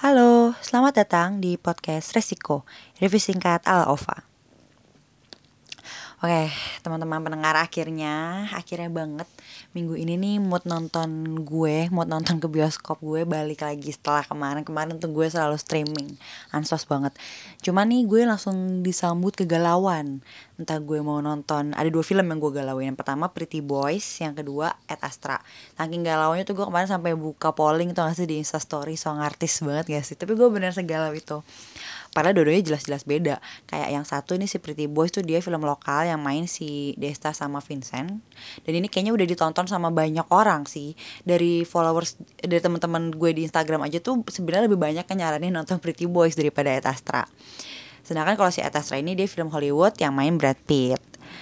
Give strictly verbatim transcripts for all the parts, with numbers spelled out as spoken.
Halo, selamat datang di podcast Resiko, review singkat ala Ova. Oke, teman-teman pendengar, akhirnya, akhirnya banget minggu ini nih mood nonton gue, mood nonton ke bioskop gue balik lagi setelah kemarin-kemarin tuh gue selalu streaming, ansos banget. Cuma nih gue langsung disambut kegalauan, entah gue mau nonton, ada dua film yang gue galauin. Yang pertama Pretty Boys, yang kedua Ad Astra. Saking galaunya tuh gue kemarin sampai buka polling tuh gak sih di Instastory, song artis banget gak sih? Tapi gue bener segalau itu. Padahal dua-duanya jelas-jelas beda. Kayak yang satu ini si Pretty Boys tuh dia film lokal yang main si Desta sama Vincent. Dan ini kayaknya udah ditonton sama banyak orang sih. Dari followers, dari teman-teman gue di Instagram aja tuh sebenarnya lebih banyak yang nyaranin nonton Pretty Boys daripada Ad Astra. Sedangkan kalau si Ad Astra ini dia film Hollywood yang main Brad Pitt.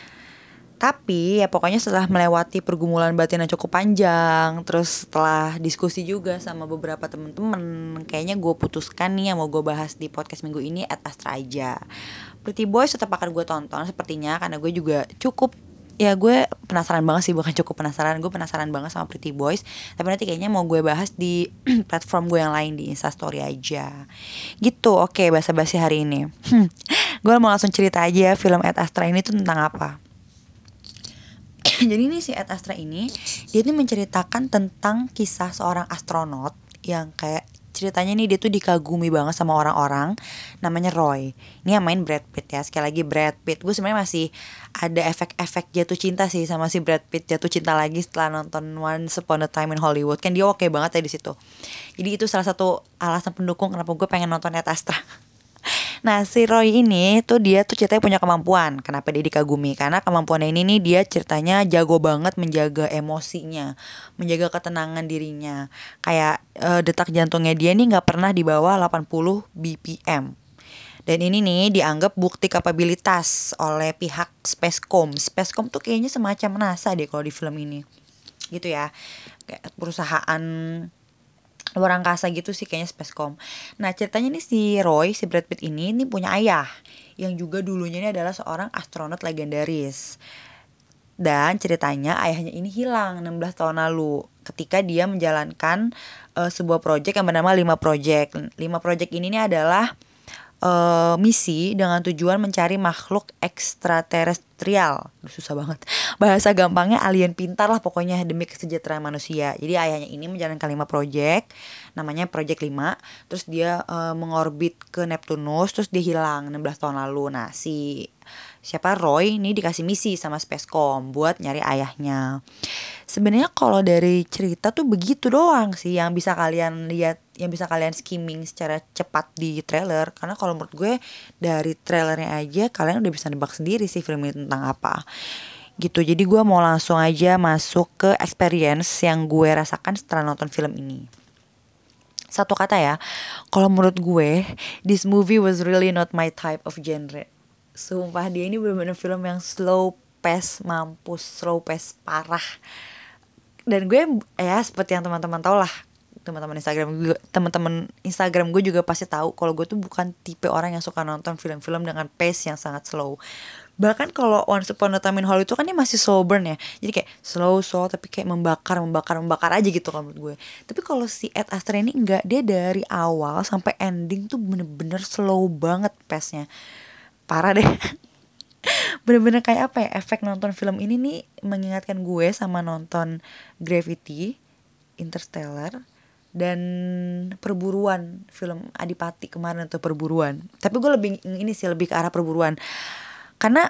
Tapi ya pokoknya setelah melewati pergumulan batin yang cukup panjang, terus setelah diskusi juga sama beberapa temen-temen, kayaknya gue putuskan nih yang mau gue bahas di podcast minggu ini Ad Astra aja. Pretty Boys tetap akan gue tonton sepertinya, karena gue juga cukup, ya gue penasaran banget sih, bukan cukup penasaran, gue penasaran banget sama Pretty Boys. Tapi nanti kayaknya mau gue bahas di platform gue yang lain, di Instastory aja gitu. Oke, basa-basi hari ini. hmm, Gue mau langsung cerita aja film Ad Astra ini tuh tentang apa. Jadi nih si Ad Astra ini, dia tuh menceritakan tentang kisah seorang astronot yang kayak ceritanya nih dia tuh dikagumi banget sama orang-orang, namanya Roy. Ini yang main Brad Pitt ya, sekali lagi Brad Pitt. Gue sebenarnya masih ada efek-efek jatuh cinta sih sama si Brad Pitt, jatuh cinta lagi setelah nonton Once Upon a Time in Hollywood. Kan dia oke banget ya di situ. Jadi itu salah satu alasan pendukung kenapa gue pengen nonton Ad Astra. Nah, si Roy ini tuh dia tuh ceritanya punya kemampuan. Kenapa dia dikagumi? Karena kemampuannya ini nih dia ceritanya jago banget menjaga emosinya, menjaga ketenangan dirinya. Kayak e, detak jantungnya dia nih nggak pernah di bawah delapan puluh B P M. Dan ini nih dianggap bukti kapabilitas oleh pihak Spacecom. Spacecom tuh kayaknya semacam NASA deh kalau di film ini. Gitu ya. Kayak perusahaan luar angkasa gitu sih kayaknya Spacecom. Nah ceritanya nih si Roy, si Brad Pitt ini nih punya ayah yang juga dulunya ini adalah seorang astronot legendaris. Dan ceritanya ayahnya ini hilang enam belas tahun lalu ketika dia menjalankan uh, sebuah proyek yang bernama lima Project. lima Project ini nih adalah uh, misi dengan tujuan mencari makhluk ekstraterestrial. Susah banget. Bahasa gampangnya alien pintar lah pokoknya demi kesejahteraan manusia. Jadi ayahnya ini menjalankan lima proyek, namanya Project lima. Terus dia uh, mengorbit ke Neptunus, terus dia hilang enam belas tahun lalu. Nah, si siapa Roy ini dikasih misi sama Spacecom buat nyari ayahnya. Sebenarnya kalau dari cerita tuh begitu doang sih yang bisa kalian lihat, yang bisa kalian skimming secara cepat di trailer. Karena kalau menurut gue dari trailernya aja kalian udah bisa nebak sendiri sih film ini tentang apa gitu. Jadi gue mau langsung aja masuk ke experience yang gue rasakan setelah nonton film ini. Satu kata ya, kalau menurut gue this movie was really not my type of genre. Sumpah dia ini bener-bener film yang slow pace mampus, slow pace parah. Dan gue ya seperti yang teman-teman tahu lah, teman-teman Instagram gue, teman-teman Instagram gue juga pasti tahu kalau gue tuh bukan tipe orang yang suka nonton film-film dengan pace yang sangat slow. Bahkan kalau Once Upon a Time in Hollywood itu kan dia masih slow burn ya, jadi kayak slow slow tapi kayak membakar membakar membakar aja gitu kalau menurut gue. Tapi kalau si Ad Astra ini enggak, dia dari awal sampai ending tuh bener-bener slow banget pace-nya, parah deh. Bener-bener kayak apa ya, efek nonton film ini nih mengingatkan gue sama nonton Gravity, Interstellar, dan Perburuan, film Adipati kemarin tuh Perburuan. Tapi gue lebih ini sih, lebih ke arah perburuan. Karena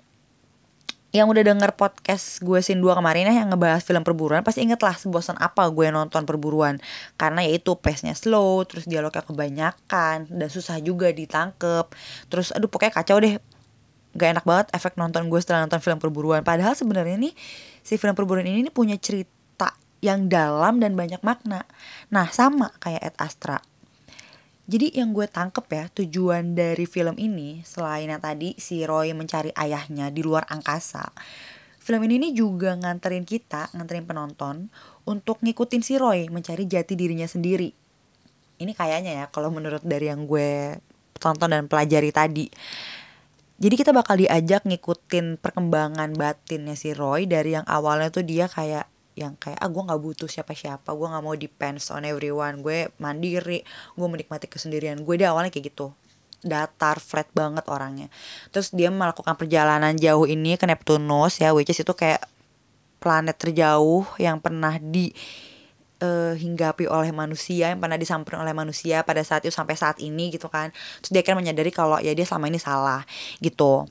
yang udah denger podcast gue Scene dua kemarin ya yang ngebahas film perburuan pasti inget lah sebosan apa gue nonton Perburuan. Karena yaitu pace-nya slow, terus dialognya kebanyakan dan susah juga ditangkep. Terus aduh pokoknya kacau deh. Gak enak banget efek nonton gue setelah nonton film perburuan. Padahal sebenarnya nih si film perburuan ini nih punya cerita yang dalam dan banyak makna. Nah sama kayak Ad Astra. Jadi yang gue tangkep ya, tujuan dari film ini selain yang tadi si Roy mencari ayahnya di luar angkasa, film ini nih juga nganterin kita, nganterin penonton untuk ngikutin si Roy mencari jati dirinya sendiri. Ini kayaknya ya kalau menurut dari yang gue tonton dan pelajari tadi. Jadi kita bakal diajak ngikutin perkembangan batinnya si Roy dari yang awalnya tuh dia kayak yang kayak ah gue nggak butuh siapa-siapa, gue nggak mau depends on everyone, gue mandiri, gue menikmati kesendirian gue. Dia awalnya kayak gitu, datar, flat banget orangnya. Terus dia melakukan perjalanan jauh ini ke Neptunus ya, which is itu kayak planet terjauh yang pernah di uh, hinggapi oleh manusia, yang pernah disamperin oleh manusia pada saat itu sampai saat ini gitu kan. Terus dia kan menyadari kalau ya dia selama ini salah gitu.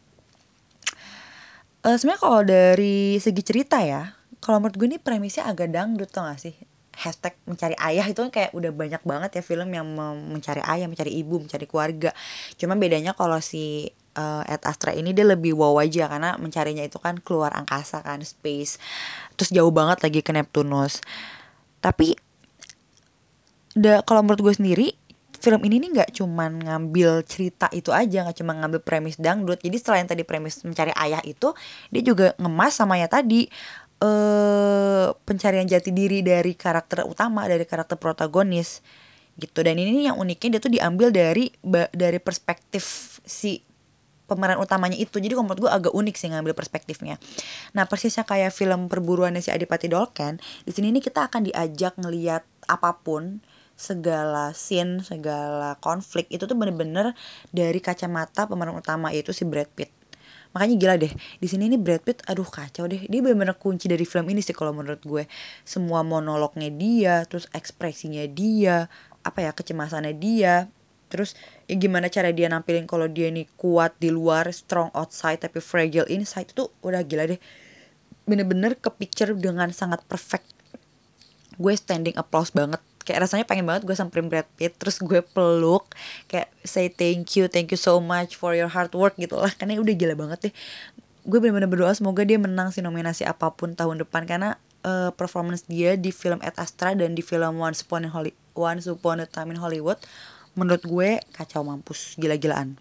Uh, sebenarnya kalau dari segi cerita ya, kalau menurut gue ini premisnya agak dangdut, tau gak sih? Hashtag mencari ayah itu kan kayak udah banyak banget ya film yang mencari ayah, mencari ibu, mencari keluarga. Cuma bedanya kalau si uh, Ad Astra ini dia lebih wow aja, karena mencarinya itu kan keluar angkasa kan, space. Terus jauh banget lagi ke Neptunus. Tapi da, kalau menurut gue sendiri, film ini nih nggak cuman ngambil cerita itu aja, nggak cuma ngambil premis dangdut. Jadi selain tadi premis mencari ayah itu, dia juga ngemas sama ya tadi eh pencarian jati diri dari karakter utama, dari karakter protagonis gitu. Dan ini yang uniknya, dia tuh diambil dari dari perspektif si pemeran utamanya itu. Jadi kalau menurut gue agak unik sih ngambil perspektifnya. Nah, persisnya kayak film perburuannya si Adipati Dolken, di sini nih kita akan diajak ngelihat apapun, segala scene, segala konflik itu tuh bener-bener dari kacamata pemeran utama, yaitu si Brad Pitt. Makanya gila deh, di sini nih Brad Pitt, aduh kacau deh. Dia bener-bener kunci dari film ini sih kalau menurut gue. Semua monolognya dia, terus ekspresinya dia, apa ya, kecemasannya dia. Terus ya gimana cara dia nampilin kalau dia nih kuat di luar, strong outside tapi fragile inside, itu udah gila deh. Bener-bener kepicture dengan sangat perfect. Gue standing applause banget. Kayak rasanya pengen banget gue samperin Brad Pitt, terus gue peluk, kayak say thank you, thank you so much for your hard work gitu lah. Karena udah gila banget deh. Gue bener-bener berdoa semoga dia menang sih nominasi apapun tahun depan, karena uh, performance dia di film Ad Astra dan di film Once Upon a, Holly- Once Upon a Time in Hollywood, menurut gue kacau mampus, gila-gilaan.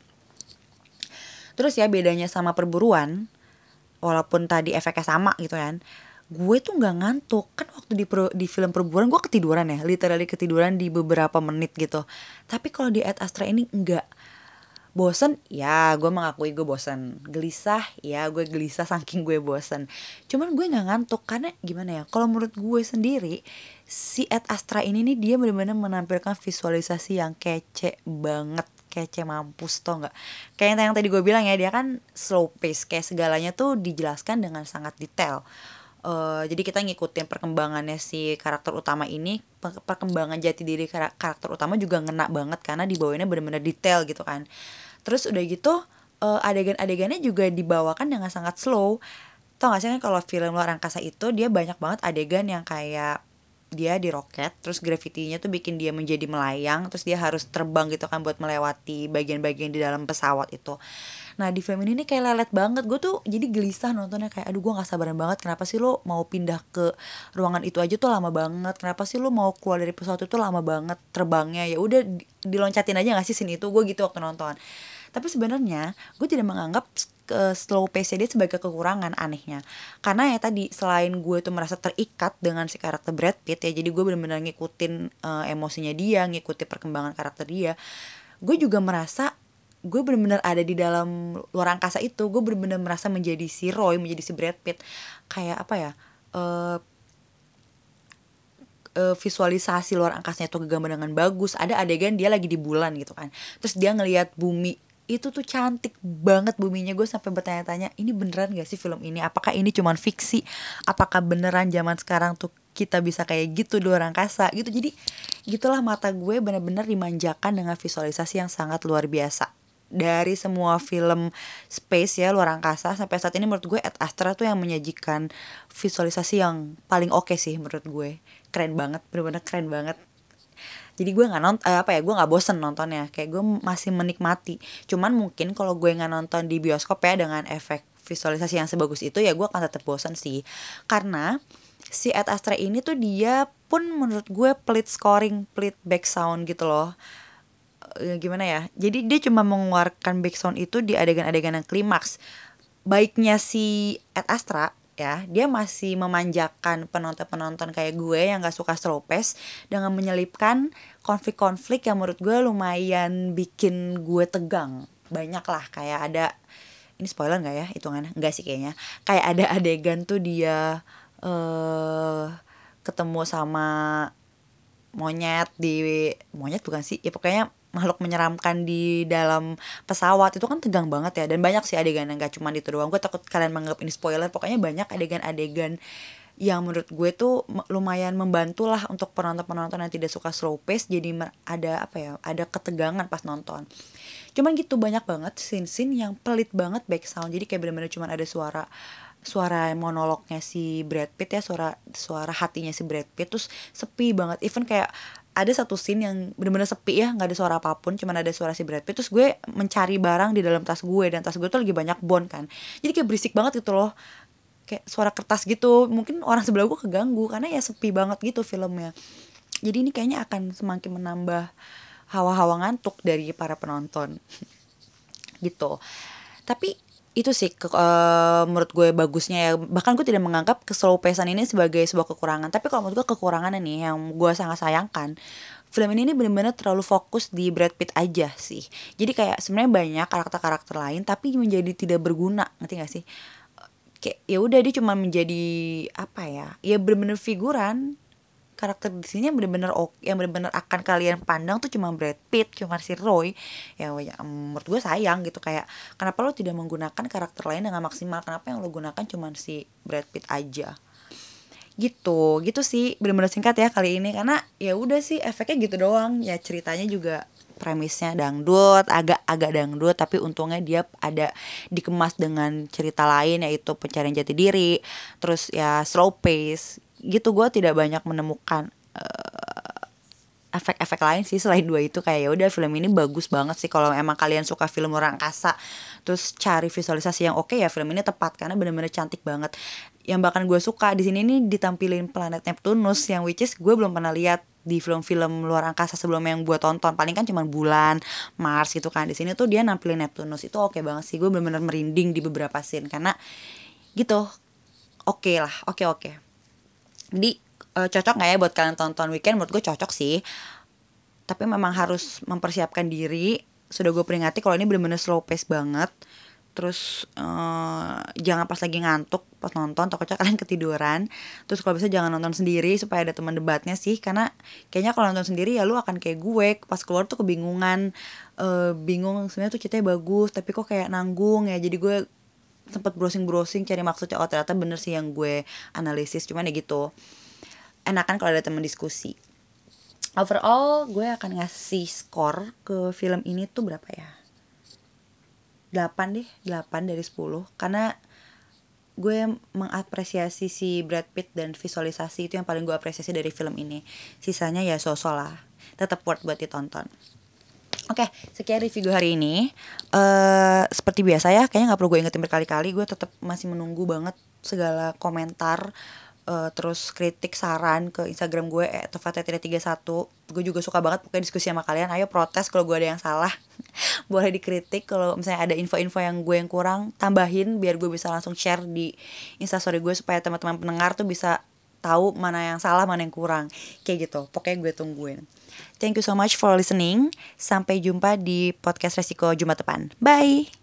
Terus ya bedanya sama perburuan, walaupun tadi efeknya sama gitu kan, gue tuh nggak ngantuk kan waktu di pro, di film perburuan gue ketiduran ya, literally ketiduran di beberapa menit gitu. Tapi kalau di Ad Astra ini enggak. Bosen ya, gue mengakui gue bosen. Gelisah ya, gue gelisah saking gue bosen. Cuman gue nggak ngantuk karena gimana ya, kalau menurut gue sendiri si Ad Astra ini nih dia benar-benar menampilkan visualisasi yang kece banget, kece mampus, tau nggak? Kayak yang tadi gue bilang ya, dia kan slow pace, kayak segalanya tuh dijelaskan dengan sangat detail. Uh, jadi kita ngikutin perkembangannya si karakter utama ini, perkembangan jati diri karakter utama juga ngena banget karena dibawainnya benar-benar detail gitu kan. Terus udah gitu uh, adegan-adegannya juga dibawakan dengan sangat slow. Tau gak sih kan kalau film luar angkasa itu dia banyak banget adegan yang kayak dia di roket, terus gravitinya tuh bikin dia menjadi melayang, terus dia harus terbang gitu kan buat melewati bagian-bagian di dalam pesawat itu. Nah di film ini nih kayak lelet banget, gue tuh jadi gelisah nontonnya, kayak aduh gue gak sabaran banget, kenapa sih lo mau pindah ke ruangan itu aja tuh lama banget, kenapa sih lo mau keluar dari pesawat itu lama banget terbangnya, ya udah diloncatin aja gak sih scene itu, gue gitu waktu nonton. Tapi sebenarnya gue tidak menganggap ke slow pace dia sebagai kekurangan, anehnya. Karena ya tadi selain gue tuh merasa terikat dengan si karakter Brad Pitt ya, jadi gue benar-benar ngikutin uh, emosinya dia, ngikutin perkembangan karakter dia. Gue juga merasa gue benar-benar ada di dalam luar angkasa itu. Gue benar-benar merasa menjadi si Roy, menjadi si Brad Pitt. Kayak apa ya? Uh, uh, visualisasi luar angkasanya tuh kegambar dengan bagus. Ada adegan dia lagi di bulan gitu kan. Terus dia ngelihat bumi itu tuh cantik banget buminya. Gue sampai bertanya-tanya, ini beneran gak sih film ini? Apakah ini cuman fiksi? Apakah beneran zaman sekarang tuh kita bisa kayak gitu di luar angkasa gitu? Jadi gitulah, mata gue benar-benar dimanjakan dengan visualisasi yang sangat luar biasa. Dari semua film space ya, luar angkasa, sampai saat ini menurut gue Ad Astra tuh yang menyajikan visualisasi yang paling oke okay sih menurut gue. Keren banget, bener-bener keren banget. Jadi gue nggak nonton, eh, apa ya, gue nggak bosen nontonnya, kayak gue masih menikmati. Cuman mungkin kalau gue nggak nonton di bioskop ya dengan efek visualisasi yang sebagus itu, ya gue akan tetap bosen sih. Karena si Ad Astra ini tuh dia pun menurut gue pelit scoring, pelit back sound gitu loh. E, gimana ya? Jadi dia cuma mengeluarkan back sound itu di adegan-adegan yang klimaks. Baiknya si Ad Astra ya, dia masih memanjakan penonton-penonton kayak gue yang gak suka slow pace dengan menyelipkan konflik-konflik yang menurut gue lumayan bikin gue tegang. Banyak lah, kayak ada, ini spoiler gak ya hitungannya? Enggak sih kayaknya. Kayak ada adegan tuh dia uh, ketemu sama monyet di monyet bukan sih ya, pokoknya makhluk menyeramkan di dalam pesawat itu kan tegang banget ya. Dan banyak sih adegan yang gak cuma itu doang, gue takut kalian menganggap ini spoiler. Pokoknya banyak adegan-adegan yang menurut gue tuh lumayan membantu lah untuk penonton-penonton yang tidak suka slow pace. Jadi ada apa ya, ada ketegangan pas nonton. Cuman gitu, banyak banget scene-scene yang pelit banget back sound. Jadi kayak bener-bener cuman ada suara suara monolognya si Brad Pitt ya, suara suara hatinya si Brad Pitt, terus sepi banget. Even kayak ada satu scene yang bener-bener sepi ya, nggak ada suara apapun, cuman ada suara si Brad Pitt. Terus gue mencari barang di dalam tas gue, dan tas gue tuh lagi banyak bond kan, jadi kayak berisik banget gitu loh, kayak suara kertas gitu. Mungkin orang sebelah gue keganggu karena ya sepi banget gitu filmnya. Jadi ini kayaknya akan semakin menambah hawa-hawa ngantuk dari para penonton gitu. Tapi itu sih ke, uh, menurut gue bagusnya ya. Bahkan gue tidak menganggap slow pace-an ini sebagai sebuah kekurangan. Tapi kalau menurut gue kekurangannya nih yang gue sangat sayangkan, film ini nih benar-benar terlalu fokus di Brad Pitt aja sih. Jadi kayak sebenarnya banyak karakter-karakter lain tapi menjadi tidak berguna, ngerti gak sih? Kayak ya udah dia cuma menjadi apa ya? Ya benar-benar figuran. Karakter di sini yang benar-benar oke, yang benar-benar akan kalian pandang tuh cuma Brad Pitt, cuma si Roy. Ya, ya menurut gue sayang gitu, kayak kenapa lo tidak menggunakan karakter lain dengan maksimal? Kenapa yang lo gunakan cuma si Brad Pitt aja? Gitu, gitu sih. Benar-benar singkat ya kali ini karena ya udah sih efeknya gitu doang. Ya ceritanya juga premisnya dangdut, agak-agak dangdut, tapi untungnya dia ada dikemas dengan cerita lain yaitu pencarian jati diri, terus ya slow pace gitu. Gue tidak banyak menemukan uh, efek-efek lain sih selain dua itu. Kayak ya udah, film ini bagus banget sih kalau emang kalian suka film luar angkasa terus cari visualisasi yang oke, ya film ini tepat karena bener-bener cantik banget. Yang bahkan gue suka di sini nih ditampilin planet Neptunus yang which is gue belum pernah lihat di film-film luar angkasa sebelumnya yang gue tonton. Paling kan cuma bulan, Mars gitu kan. Di sini tuh dia nampilin Neptunus, itu oke banget sih. Gue bener-bener merinding di beberapa scene karena gitu. Oke lah, oke oke. Jadi uh, cocok gak ya buat kalian tonton weekend? Menurut gue cocok sih. Tapi memang harus mempersiapkan diri. Sudah gue peringati kalau ini bener-bener slow pace banget. Terus uh, jangan pas lagi ngantuk pas nonton, takutnya kalian ketiduran. Terus kalau bisa jangan nonton sendiri supaya ada teman debatnya sih. Karena kayaknya kalau nonton sendiri ya lu akan kayak gue, pas keluar tuh kebingungan. uh, Bingung sebenarnya tuh ceritanya bagus tapi kok kayak nanggung ya. Jadi gue sempet browsing-browsing cari maksudnya, oh ternyata bener sih yang gue analisis. Cuman ya gitu, enakan kalau ada teman diskusi. Overall gue akan ngasih skor ke film ini tuh berapa ya, delapan deh, delapan dari sepuluh. Karena gue mengapresiasi si Brad Pitt dan visualisasi itu yang paling gue apresiasi dari film ini. Sisanya ya so-so lah, tetap worth buat ditonton. Oke, sekian review gue hari ini. uh, Seperti biasa ya, kayaknya gak perlu gue ingetin berkali-kali, gue tetap masih menunggu banget segala komentar, uh, terus kritik, saran ke Instagram gue et fatya tiga puluh satu. Gue juga suka banget pokoknya diskusi sama kalian. Ayo protes kalau gue ada yang salah. Boleh dikritik. Kalau misalnya ada info-info yang gue yang kurang, tambahin biar gue bisa langsung share di Instastory gue supaya teman-teman pendengar tuh bisa tahu mana yang salah, mana yang kurang. Kayak gitu, pokoknya gue tungguin. Thank you so much for listening. Sampai jumpa di podcast Resiko Jumat depan. Bye.